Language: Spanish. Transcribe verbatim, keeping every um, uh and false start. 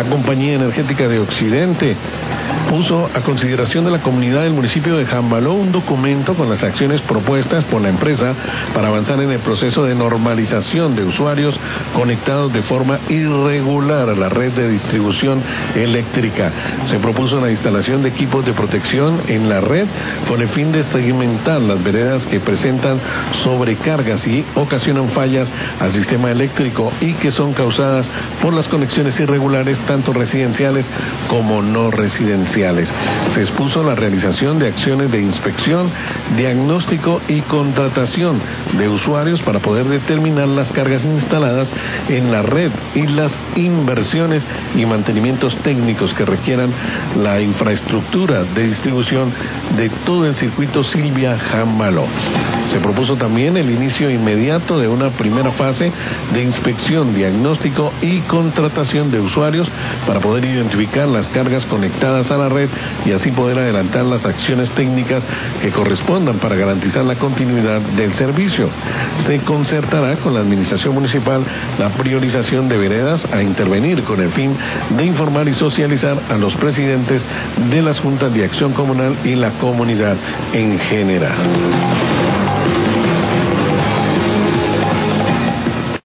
La Compañía Energética de Occidente puso a consideración de la comunidad del municipio de Jambaló un documento con las acciones propuestas por la empresa para avanzar en el proceso de normalización de usuarios conectados de forma irregular a la red de distribución eléctrica. Se propuso la instalación de equipos de protección en la red con el fin de segmentar las veredas que presentan sobrecargas y ocasionan fallas al sistema eléctrico y que son causadas por las conexiones irregulares tanto residenciales como no residenciales. Se expuso la realización de acciones de inspección, diagnóstico y contratación de usuarios para poder determinar las cargas instaladas en la red y las inversiones y mantenimientos técnicos que requieran la infraestructura de distribución de todo el circuito Silvia-Jambaló. Se propuso también el inicio inmediato de una primera fase de inspección, diagnóstico y contratación de usuarios para poder identificar las cargas conectadas a la red y así poder adelantar las acciones técnicas que correspondan para garantizar la continuidad del servicio. Se concertará con la administración municipal la priorización de veredas a intervenir con el fin de informar y socializar a los presidentes de las juntas de acción comunal y la comunidad en general.